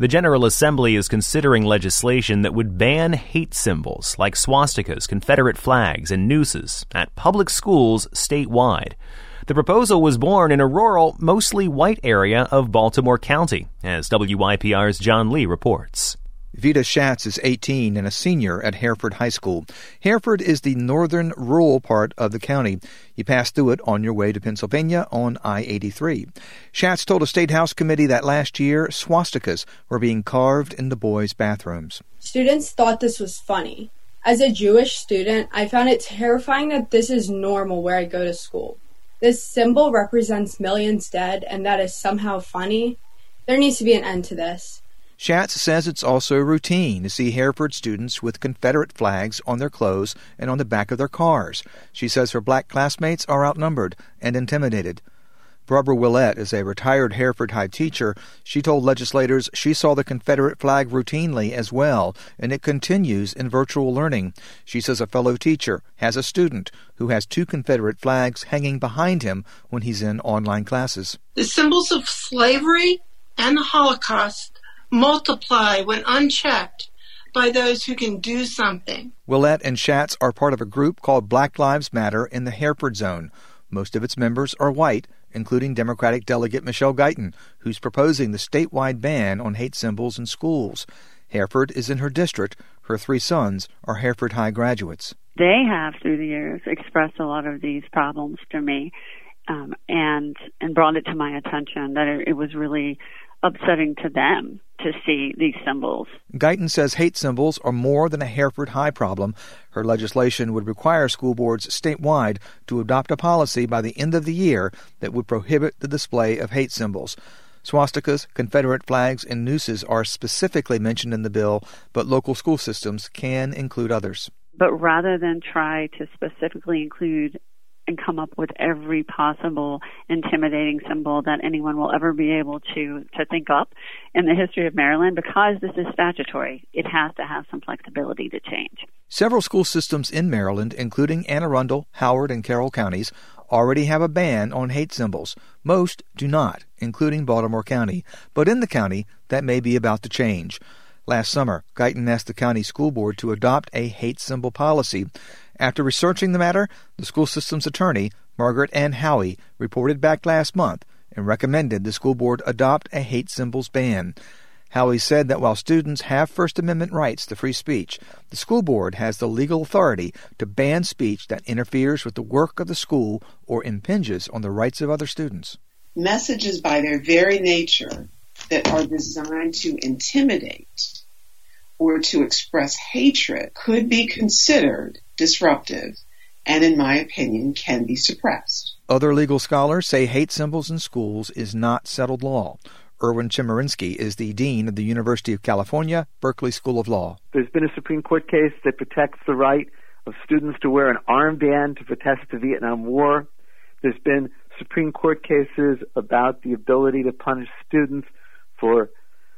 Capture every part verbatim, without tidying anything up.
The General Assembly is considering legislation that would ban hate symbols like swastikas, Confederate flags, and nooses at public schools statewide. The proposal was born in a rural, mostly white area of Baltimore County, as W Y P R's John Lee reports. Vita Schatz is eighteen and a senior at Hereford High School. Hereford is the northern rural part of the county. You pass through it on your way to Pennsylvania on I eighty-three. Schatz told a State House committee that last year swastikas were being carved in the boys' bathrooms. Students thought this was funny. As a Jewish student, I found it terrifying that this is normal where I go to school. This symbol represents millions dead, and that is somehow funny. There needs to be an end to this. Schatz says it's also routine to see Hereford students with Confederate flags on their clothes and on the back of their cars. She says her black classmates are outnumbered and intimidated. Barbara Willett is a retired Hereford High teacher. She told legislators she saw the Confederate flag routinely as well, and it continues in virtual learning. She says a fellow teacher has a student who has two Confederate flags hanging behind him when he's in online classes. The symbols of slavery and the Holocaust multiply when unchecked by those who can do something. Willett and Schatz are part of a group called Black Lives Matter in the Hereford Zone. Most of its members are white, including Democratic delegate Michelle Guyton, who's proposing the statewide ban on hate symbols in schools. Hereford is in her district. Her three sons are Hereford High graduates. They have, through the years, expressed a lot of these problems to me um, and and brought it to my attention that it, it was really upsetting to them to see these symbols. Guyton says hate symbols are more than a Hereford High problem. Her legislation would require school boards statewide to adopt a policy by the end of the year that would prohibit the display of hate symbols. Swastikas, Confederate flags, and nooses are specifically mentioned in the bill, but local school systems can include others. But rather than try to specifically include and come up with every possible intimidating symbol that anyone will ever be able to, to think up in the history of Maryland, because this is statutory, it has to have some flexibility to change. Several school systems in Maryland, including Anne Arundel, Howard, and Carroll counties, already have a ban on hate symbols. Most do not, including Baltimore County. But in the county, that may be about to change. Last summer, Guyton asked the county school board to adopt a hate symbol policy. After researching the matter, the school system's attorney, Margaret Ann Howie, reported back last month and recommended the school board adopt a hate symbols ban. Howie said that while students have First Amendment rights to free speech, the school board has the legal authority to ban speech that interferes with the work of the school or impinges on the rights of other students. Messages by their very nature that are designed to intimidate or to express hatred could be considered disruptive and, in my opinion, can be suppressed. Other legal scholars say hate symbols in schools is not settled law. Erwin Chemerinsky is the dean of the University of California, Berkeley School of Law. There's been a Supreme Court case that protects the right of students to wear an armband to protest the Vietnam War. There's been Supreme Court cases about the ability to punish students for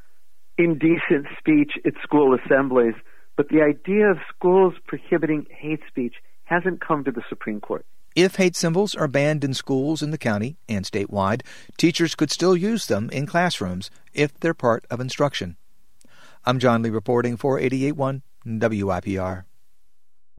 indecent speech at school assemblies. But the idea of schools prohibiting hate speech hasn't come to the Supreme Court. If hate symbols are banned in schools in the county and statewide, teachers could still use them in classrooms if they're part of instruction. I'm John Lee reporting for eighty-eight point one W I P R.